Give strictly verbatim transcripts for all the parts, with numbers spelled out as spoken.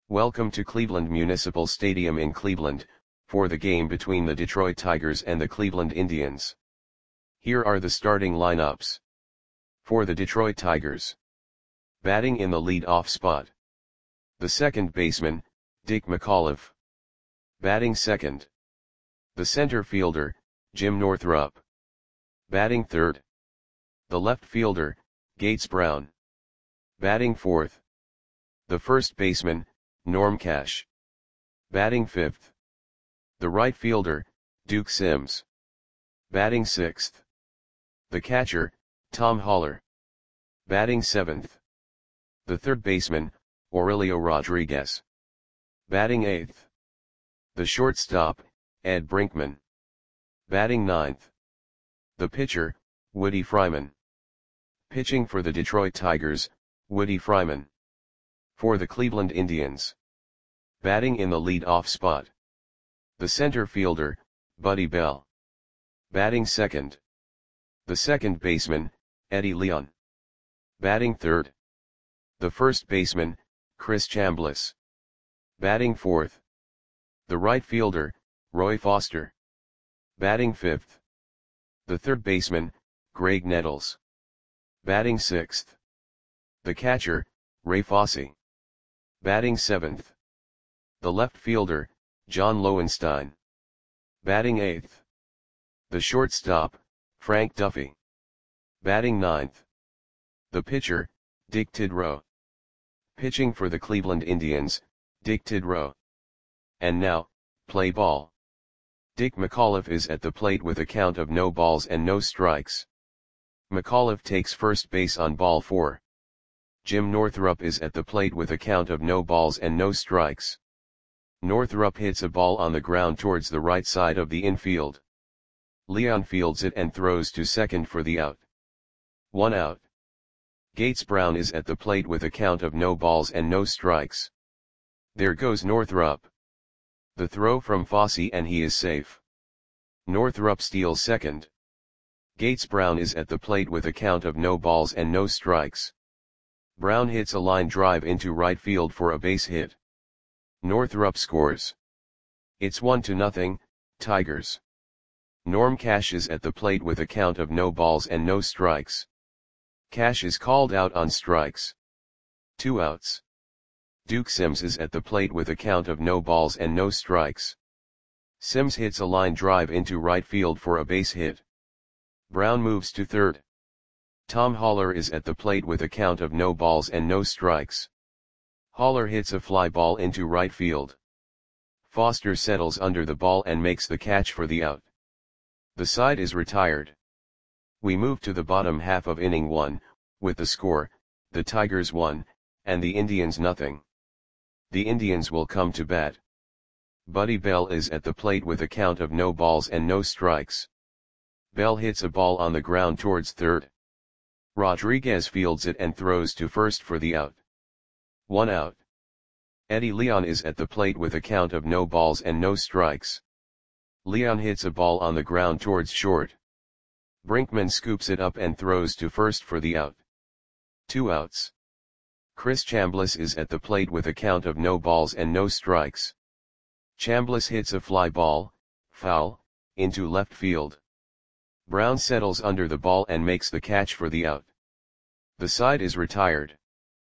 Welcome to Cleveland Municipal Stadium in Cleveland, for the game between the Detroit Tigers and the Cleveland Indians. Here are the starting lineups. For the Detroit Tigers. Batting in the lead-off spot. The second baseman, Dick McAuliffe. Batting second. The center fielder, Jim Northrup. Batting third. The left fielder, Gates Brown. Batting fourth. The first baseman, Norm Cash. Batting fifth. The right fielder, Duke Sims. Batting sixth. The catcher, Tom Haller. Batting seventh. The third baseman, Aurelio Rodriguez. Batting eighth. The shortstop, Ed Brinkman. Batting ninth. The pitcher, Woody Fryman. Pitching for the Detroit Tigers, Woody Fryman. For the Cleveland Indians. Batting in the lead-off spot. The center fielder, Buddy Bell. Batting second. The second baseman, Eddie Leon. Batting third. The first baseman, Chris Chambliss. Batting fourth. The right fielder, Roy Foster. Batting fifth. The third baseman, Greg Nettles. Batting sixth. The catcher, Ray Fosse. Batting seventh. The left fielder, John Lowenstein. Batting eighth. The shortstop, Frank Duffy. Batting ninth. The pitcher, Dick Tidrow. Pitching for the Cleveland Indians, Dick Tidrow. And now, play ball. Dick McAuliffe is at the plate with a count of no balls and no strikes. McAuliffe takes first base on ball four. Jim Northrup is at the plate with a count of no balls and no strikes. Northrup hits a ball on the ground towards the right side of the infield. Leon fields it and throws to second for the out. One out. Gates Brown is at the plate with a count of no balls and no strikes. There goes Northrup. The throw from Fosse and he is safe. Northrup steals second. Gates Brown is at the plate with a count of no balls and no strikes. Brown hits a line drive into right field for a base hit. Northrup scores. It's one to nothing, Tigers. Norm Cash is at the plate with a count of no balls and no strikes. Cash is called out on strikes. Two outs. Duke Sims is at the plate with a count of no balls and no strikes. Sims hits a line drive into right field for a base hit. Brown moves to third. Tom Haller is at the plate with a count of no balls and no strikes. Haller hits a fly ball into right field. Foster settles under the ball and makes the catch for the out. The side is retired. We move to the bottom half of inning one, with the score, the Tigers one, and the Indians nothing. The Indians will come to bat. Buddy Bell is at the plate with a count of no balls and no strikes. Bell hits a ball on the ground towards third. Rodriguez fields it and throws to first for the out. One out. Eddie Leon is at the plate with a count of no balls and no strikes. Leon hits a ball on the ground towards short. Brinkman scoops it up and throws to first for the out. Two outs. Chris Chambliss is at the plate with a count of no balls and no strikes. Chambliss hits a fly ball, foul, into left field. Brown settles under the ball and makes the catch for the out. The side is retired.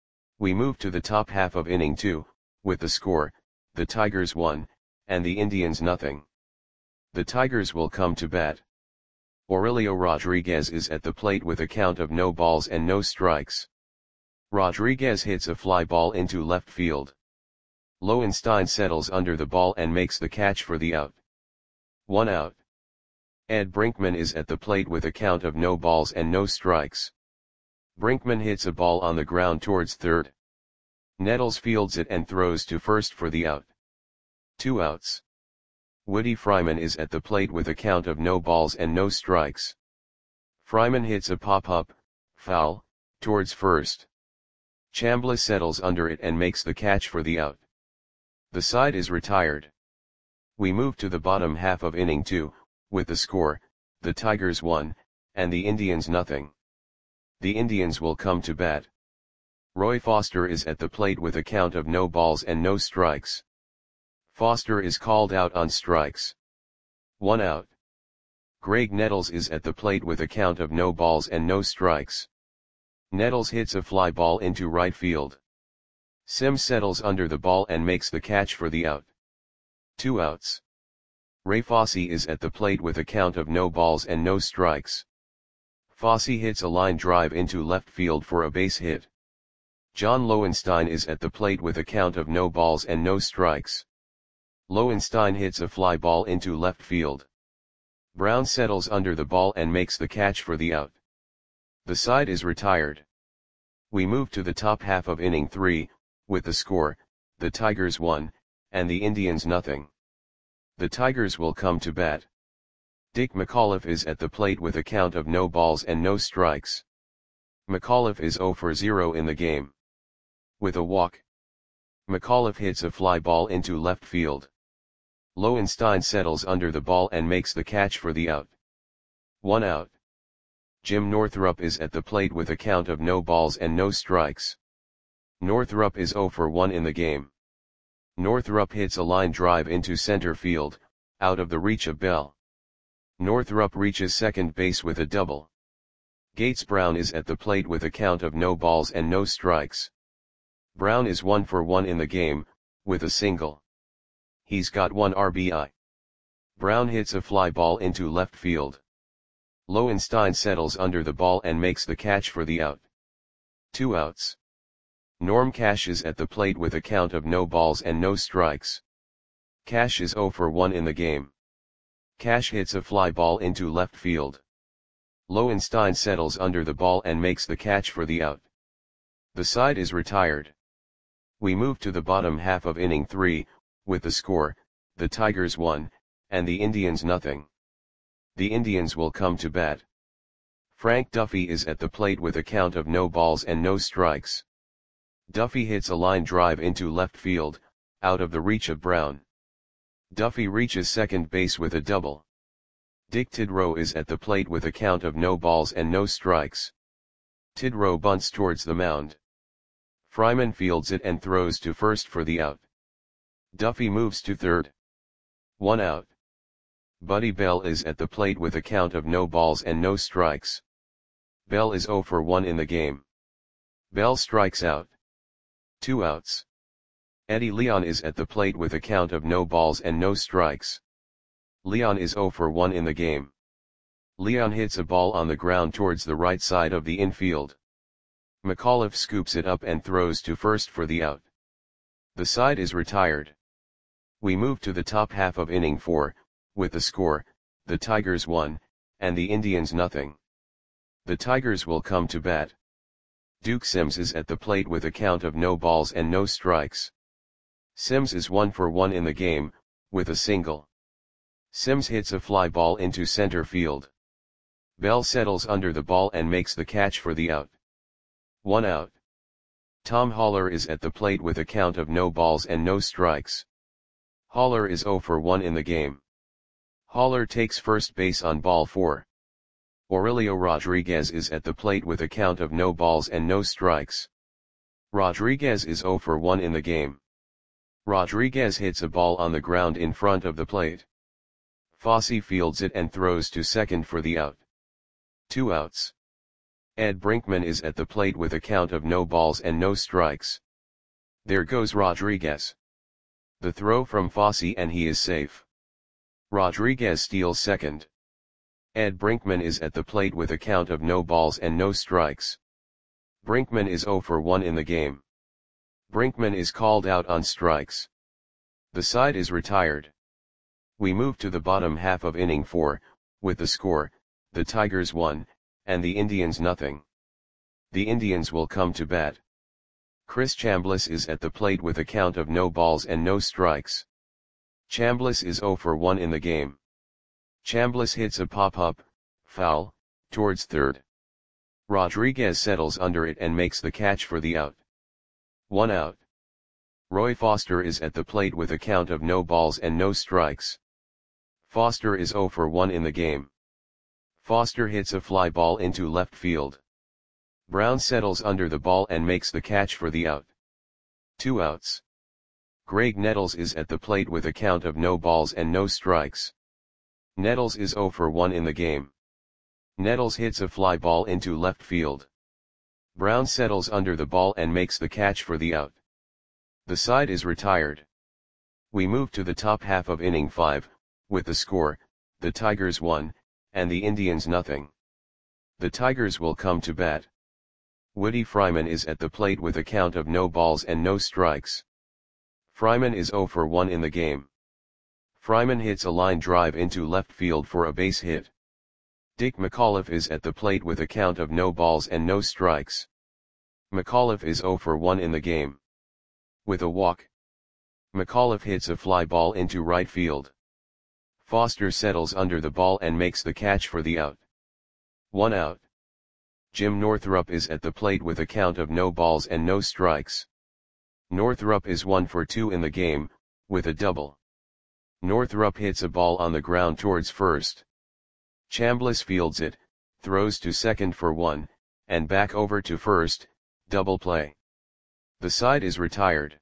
We move to the top half of inning two, with the score, the Tigers one, and the Indians nothing. The Tigers will come to bat. Aurelio Rodriguez is at the plate with a count of no balls and no strikes. Rodriguez hits a fly ball into left field. Lowenstein settles under the ball and makes the catch for the out. One out. Ed Brinkman is at the plate with a count of no balls and no strikes. Brinkman hits a ball on the ground towards third. Nettles fields it and throws to first for the out. Two outs. Woody Fryman is at the plate with a count of no balls and no strikes. Fryman hits a pop-up, foul, towards first. Chambliss settles under it and makes the catch for the out. The side is retired. We move to the bottom half of inning two, with the score, the Tigers one, and the Indians nothing. The Indians will come to bat. Roy Foster is at the plate with a count of no balls and no strikes. Foster is called out on strikes. One out. Greg Nettles is at the plate with a count of no balls and no strikes. Nettles hits a fly ball into right field. Sims settles under the ball and makes the catch for the out. Two outs. Ray Fosse is at the plate with a count of no balls and no strikes. Fosse hits a line drive into left field for a base hit. John Lowenstein is at the plate with a count of no balls and no strikes. Lowenstein hits a fly ball into left field. Brown settles under the ball and makes the catch for the out. The side is retired. We move to the top half of inning three, with the score, the Tigers one, and the Indians nothing. The Tigers will come to bat. Dick McAuliffe is at the plate with a count of no balls and no strikes. McAuliffe is zero for zero in the game. With a walk, McAuliffe hits a fly ball into left field. Lowenstein settles under the ball and makes the catch for the out. One out. Jim Northrup is at the plate with a count of no balls and no strikes. Northrup is zero for one in the game. Northrup hits a line drive into center field, out of the reach of Bell. Northrup reaches second base with a double. Gates Brown is at the plate with a count of no balls and no strikes. Brown is one for one in the game, with a single. He's got one R B I. Brown hits a fly ball into left field. Lowenstein settles under the ball and makes the catch for the out. Two outs. Norm Cash is at the plate with a count of no balls and no strikes. Cash is zero for one in the game. Cash hits a fly ball into left field. Lowenstein settles under the ball and makes the catch for the out. The side is retired. We move to the bottom half of inning three, with the score, the Tigers one, and the Indians nothing. The Indians will come to bat. Frank Duffy is at the plate with a count of no balls and no strikes. Duffy hits a line drive into left field, out of the reach of Brown. Duffy reaches second base with a double. Dick Tidrow is at the plate with a count of no balls and no strikes. Tidrow bunts towards the mound. Fryman fields it and throws to first for the out. Duffy moves to third. One out. Buddy Bell is at the plate with a count of no balls and no strikes. Bell is zero for one in the game. Bell strikes out. Two outs. Eddie Leon is at the plate with a count of no balls and no strikes. Leon is zero for one in the game. Leon hits a ball on the ground towards the right side of the infield. McAuliffe scoops it up and throws to first for the out. The side is retired. We move to the top half of inning four, with the score, the Tigers one, and the Indians nothing. The Tigers will come to bat. Duke Sims is at the plate with a count of no balls and no strikes. Sims is one for one in the game, with a single. Sims hits a fly ball into center field. Bell settles under the ball and makes the catch for the out. One out. Tom Haller is at the plate with a count of no balls and no strikes. Haller is zero for one in the game. Haller takes first base on ball four. Aurelio Rodriguez is at the plate with a count of no balls and no strikes. Rodriguez is zero for one in the game. Rodriguez hits a ball on the ground in front of the plate. Fosse fields it and throws to second for the out. Two outs. Ed Brinkman is at the plate with a count of no balls and no strikes. There goes Rodriguez. The throw from Fosse and he is safe. Rodriguez steals second. Ed Brinkman is at the plate with a count of no balls and no strikes. Brinkman is zero for one in the game. Brinkman is called out on strikes. The side is retired. We move to the bottom half of inning four, with the score, the Tigers one, and the Indians nothing. The Indians will come to bat. Chris Chambliss is at the plate with a count of no balls and no strikes. Chambliss is zero for one in the game. Chambliss hits a pop-up, foul, towards third. Rodriguez settles under it and makes the catch for the out. One out. Roy Foster is at the plate with a count of no balls and no strikes. Foster is zero for one in the game. Foster hits a fly ball into left field. Brown settles under the ball and makes the catch for the out. Two outs. Greg Nettles is at the plate with a count of no balls and no strikes. Nettles is oh for one in the game. Nettles hits a fly ball into left field. Brown settles under the ball and makes the catch for the out. The side is retired. We move to the top half of inning five, with the score, the Tigers one, and the Indians nothing. The Tigers will come to bat. Woody Fryman is at the plate with a count of no balls and no strikes. Fryman is oh for one in the game. Fryman hits a line drive into left field for a base hit. Dick McAuliffe is at the plate with a count of no balls and no strikes. McAuliffe is oh for one in the game. With a walk, McAuliffe hits a fly ball into right field. Foster settles under the ball and makes the catch for the out. One out. Jim Northrup is at the plate with a count of no balls and no strikes. Northrup is one for two in the game, with a double. Northrup hits a ball on the ground towards first. Chambliss fields it, throws to second for one, and back over to first, double play. The side is retired.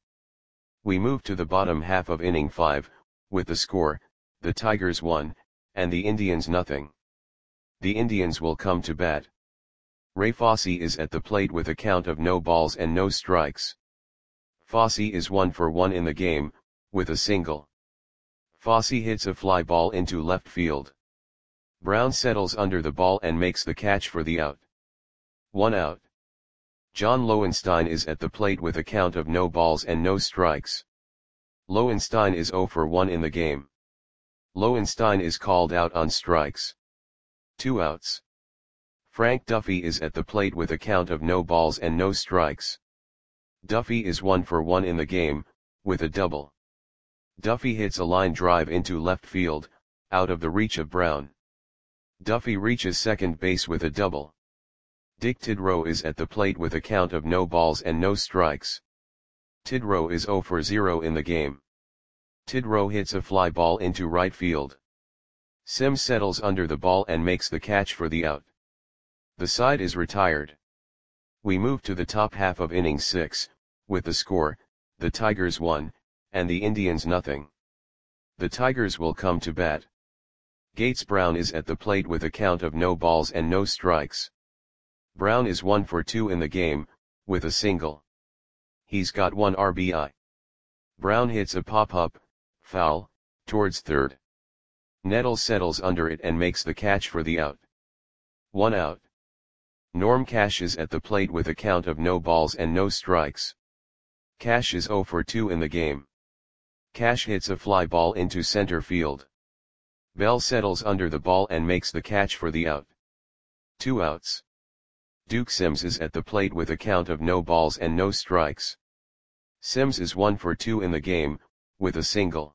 We move to the bottom half of inning five, with the score, the Tigers one, and the Indians nothing. The Indians will come to bat. Ray Fosse is at the plate with a count of no balls and no strikes. Fosse is one for one in the game, with a single. Fosse hits a fly ball into left field. Brown settles under the ball and makes the catch for the out. One out. John Lowenstein is at the plate with a count of no balls and no strikes. Lowenstein is oh for one in the game. Lowenstein is called out on strikes. Two outs. Frank Duffy is at the plate with a count of no balls and no strikes. Duffy is one for one in the game, with a double. Duffy hits a line drive into left field, out of the reach of Brown. Duffy reaches second base with a double. Dick Tidrow is at the plate with a count of no balls and no strikes. Tidrow is oh for zero in the game. Tidrow hits a fly ball into right field. Sims settles under the ball and makes the catch for the out. The side is retired. We move to the top half of inning six, with the score, the Tigers one, and the Indians nothing. The Tigers will come to bat. Gates Brown is at the plate with a count of no balls and no strikes. Brown is one for two in the game, with a single. He's got one R B I. Brown hits a pop-up, foul, towards third. Nettles settles under it and makes the catch for the out. One out. Norm Cash is at the plate with a count of no balls and no strikes. Cash is oh for two in the game. Cash hits a fly ball into center field. Bell settles under the ball and makes the catch for the out. Two outs. Duke Sims is at the plate with a count of no balls and no strikes. Sims is one for two in the game, with a single.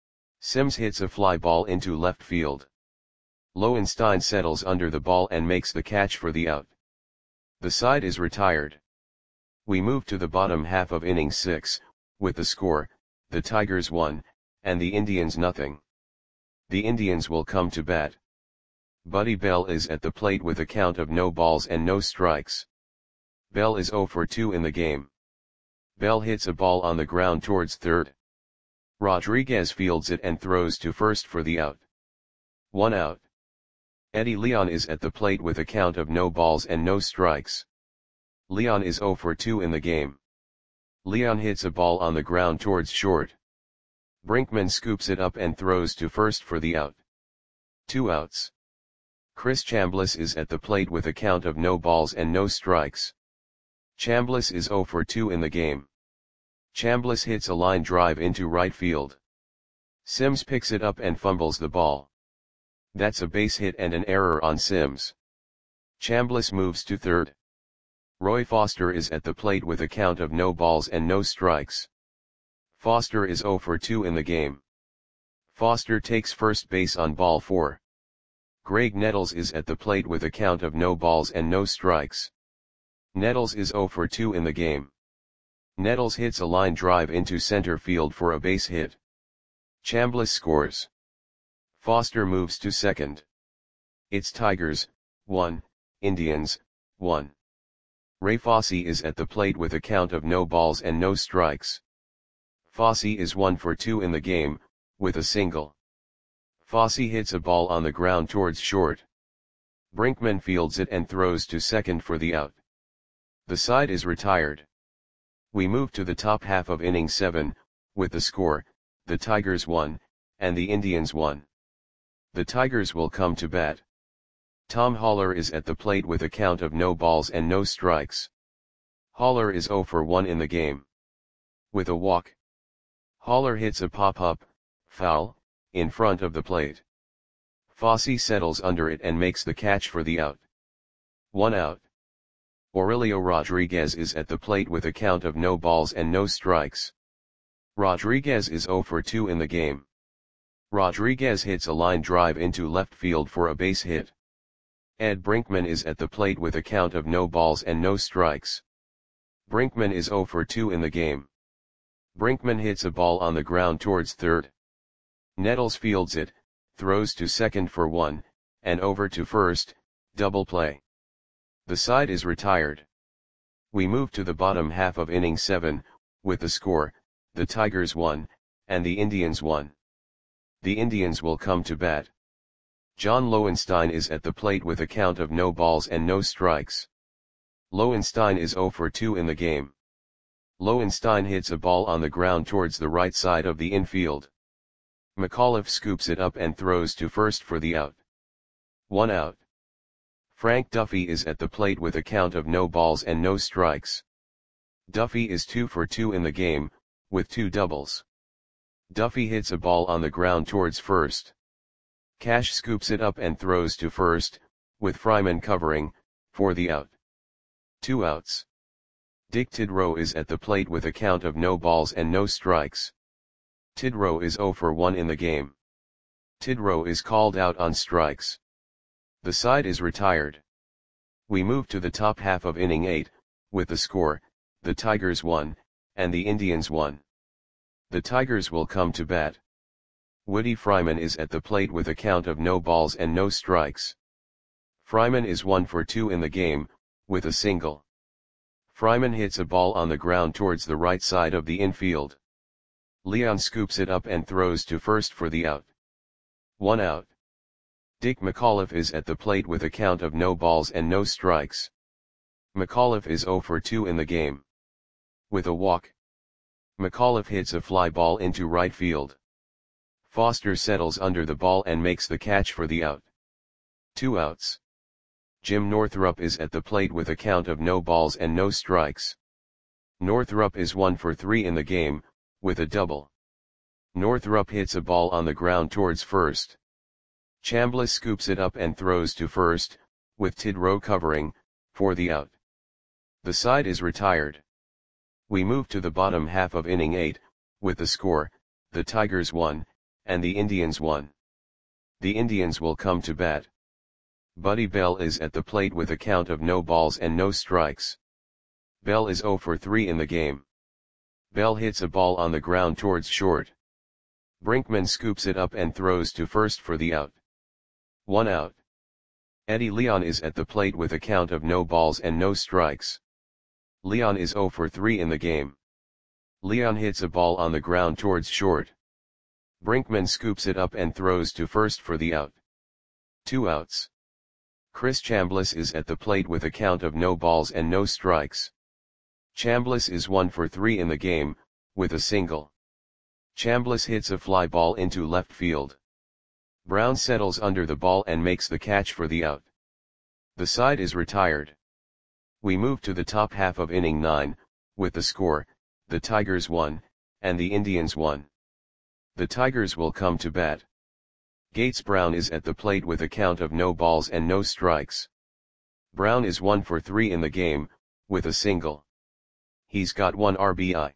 Sims hits a fly ball into left field. Lowenstein settles under the ball and makes the catch for the out. The side is retired. We move to the bottom half of inning six, with the score, the Tigers one, and the Indians nothing. The Indians will come to bat. Buddy Bell is at the plate with a count of no balls and no strikes. Bell is oh for two in the game. Bell hits a ball on the ground towards third. Rodriguez fields it and throws to first for the out. One out. Eddie Leon is at the plate with a count of no balls and no strikes. Leon is oh for two in the game. Leon hits a ball on the ground towards short. Brinkman scoops it up and throws to first for the out. Two outs. Chris Chambliss is at the plate with a count of no balls and no strikes. Chambliss is oh for two in the game. Chambliss hits a line drive into right field. Sims picks it up and fumbles the ball. That's a base hit and an error on Sims. Chambliss moves to third. Roy Foster is at the plate with a count of no balls and no strikes. Foster is oh for two in the game. Foster takes first base on ball four. Greg Nettles is at the plate with a count of no balls and no strikes. Nettles is oh for two in the game. Nettles hits a line drive into center field for a base hit. Chambliss scores. Foster moves to second. It's Tigers, one, Indians, one. Ray Fosse is at the plate with a count of no balls and no strikes. Fosse is one for two in the game, with a single. Fosse hits a ball on the ground towards short. Brinkman fields it and throws to second for the out. The side is retired. We move to the top half of inning seven, with the score, the Tigers won, and the Indians won. The Tigers will come to bat. Tom Haller is at the plate with a count of no balls and no strikes. Haller is oh for one in the game. With a walk. Haller hits a pop-up, foul, in front of the plate. Fosse settles under it and makes the catch for the out. One out. Aurelio Rodriguez is at the plate with a count of no balls and no strikes. Rodriguez is oh for two in the game. Rodriguez hits a line drive into left field for a base hit. Ed Brinkman is at the plate with a count of no balls and no strikes. Brinkman is oh for two in the game. Brinkman hits a ball on the ground towards third. Nettles fields it, throws to second for one, and over to first, double play. The side is retired. We move to the bottom half of inning seven, with the score, the Tigers won, and the Indians won. The Indians will come to bat. John Lowenstein is at the plate with a count of no balls and no strikes. Lowenstein is oh for two in the game. Lowenstein hits a ball on the ground towards the right side of the infield. McAuliffe scoops it up and throws to first for the out. One out. Frank Duffy is at the plate with a count of no balls and no strikes. Duffy is two for two in the game, with two doubles. Duffy hits a ball on the ground towards first. Cash scoops it up and throws to first, with Fryman covering, for the out. Two outs. Dick Tidrow is at the plate with a count of no balls and no strikes. Tidrow is oh for one in the game. Tidrow is called out on strikes. The side is retired. We move to the top half of inning eight, with the score, the Tigers won, and the Indians won. The Tigers will come to bat. Woody Fryman is at the plate with a count of no balls and no strikes. Fryman is one for two in the game, with a single. Fryman hits a ball on the ground towards the right side of the infield. Leon scoops it up and throws to first for the out. One out. Dick McAuliffe is at the plate with a count of no balls and no strikes. McAuliffe is oh for two in the game. With a walk. McAuliffe hits a fly ball into right field. Foster settles under the ball and makes the catch for the out. Two outs. Jim Northrup is at the plate with a count of no balls and no strikes. Northrup is one for three in the game, with a double. Northrup hits a ball on the ground towards first. Chambliss scoops it up and throws to first, with Tidrow covering, for the out. The side is retired. We move to the bottom half of inning eight, with the score, the Tigers won, and the Indians won. The Indians will come to bat. Buddy Bell is at the plate with a count of no balls and no strikes. Bell is oh for three in the game. Bell hits a ball on the ground towards short. Brinkman scoops it up and throws to first for the out. One out. Eddie Leon is at the plate with a count of no balls and no strikes. Leon is oh for three in the game. Leon hits a ball on the ground towards short. Brinkman scoops it up and throws to first for the out. Two outs. Chris Chambliss is at the plate with a count of no balls and no strikes. Chambliss is one for three in the game, with a single. Chambliss hits a fly ball into left field. Brown settles under the ball and makes the catch for the out. The side is retired. We move to the top half of inning nine, with the score, the Tigers won, and the Indians won. The Tigers will come to bat. Gates Brown is at the plate with a count of no balls and no strikes. Brown is one for three in the game, with a single. He's got one R B I.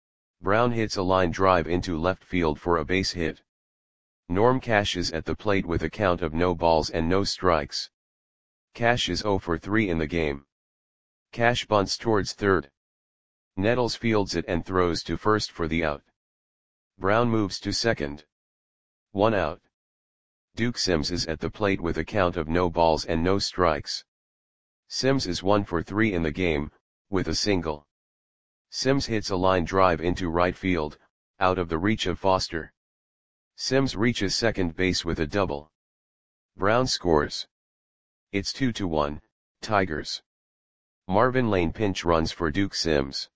Brown hits a line drive into left field for a base hit. Norm Cash is at the plate with a count of no balls and no strikes. Cash is oh for three in the game. Cash bunts towards third. Nettles fields it and throws to first for the out. Brown moves to second. One out. Duke Sims is at the plate with a count of no balls and no strikes. Sims is one for three in the game, with a single. Sims hits a line drive into right field, out of the reach of Foster. Sims reaches second base with a double. Brown scores. It's two to one, Tigers. Marvin Lane pinch runs for Duke Sims.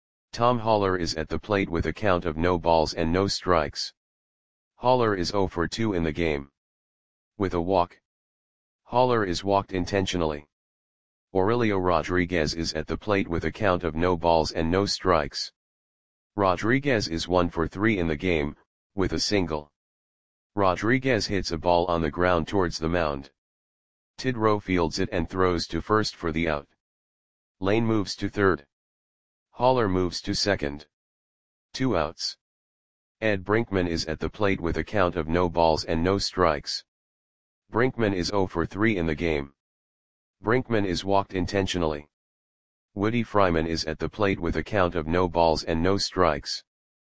Tom Haller is at the plate with a count of no balls and no strikes. Haller is zero for two in the game. With a walk. Haller is walked intentionally. Aurelio Rodriguez is at the plate with a count of no balls and no strikes. Rodriguez is one for three in the game, with a single. Rodriguez hits a ball on the ground towards the mound. Tidrow fields it and throws to first for the out. Lane moves to third. Haller moves to second. Two outs. Ed Brinkman is at the plate with a count of no balls and no strikes. Brinkman is zero for three in the game. Brinkman is walked intentionally. Woody Fryman is at the plate with a count of no balls and no strikes.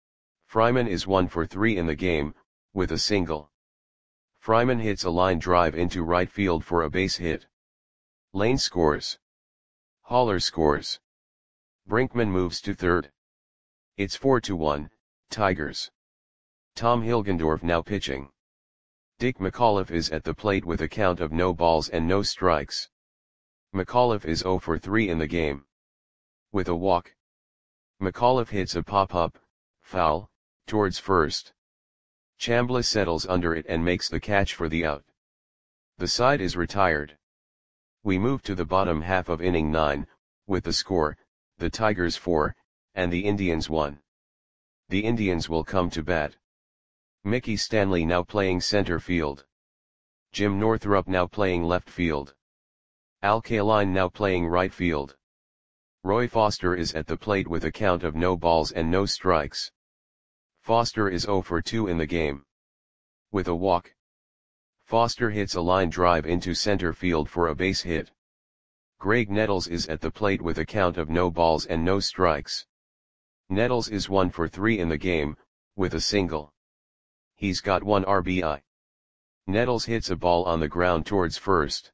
Fryman is one for three in the game, with a single. Fryman hits a line drive into right field for a base hit. Lane scores. Haller scores. Brinkman moves to third. It's four to one, Tigers. Tom Hilgendorf now pitching. Dick McAuliffe is at the plate with a count of no balls and no strikes. McAuliffe is zero for three in the game. With a walk. McAuliffe hits a pop-up, foul, towards first. Chambliss settles under it and makes the catch for the out. The side is retired. We move to the bottom half of inning nine, with the score, the Tigers four, and the Indians one. The Indians will come to bat. Mickey Stanley now playing center field. Jim Northrup now playing left field. Al Kaline now playing right field. Roy Foster is at the plate with a count of no balls and no strikes. Foster is zero for two in the game. With a walk. Foster hits a line drive into center field for a base hit. Greg Nettles is at the plate with a count of no balls and no strikes. Nettles is one for three in the game, with a single. He's got one R B I. Nettles hits a ball on the ground towards first.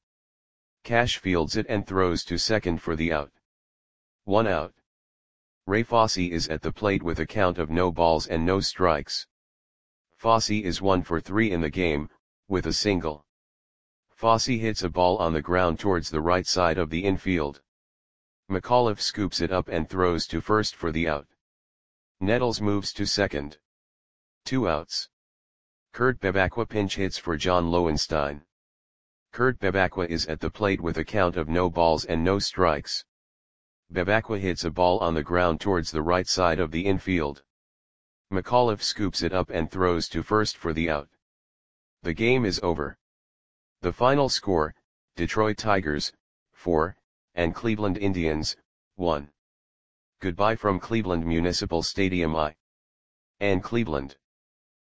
Cash fields it and throws to second for the out. One out. Ray Fosse is at the plate with a count of no balls and no strikes. Fosse is one for three in the game, with a single. Fosse hits a ball on the ground towards the right side of the infield. McAuliffe scoops it up and throws to first for the out. Nettles moves to second. Two outs. Kurt Bebacqua pinch hits for John Lowenstein. Kurt Bebacqua is at the plate with a count of no balls and no strikes. Bebacqua hits a ball on the ground towards the right side of the infield. McAuliffe scoops it up and throws to first for the out. The game is over. The final score, Detroit Tigers, four, and Cleveland Indians, one. Goodbye from Cleveland Municipal Stadium I. and Cleveland.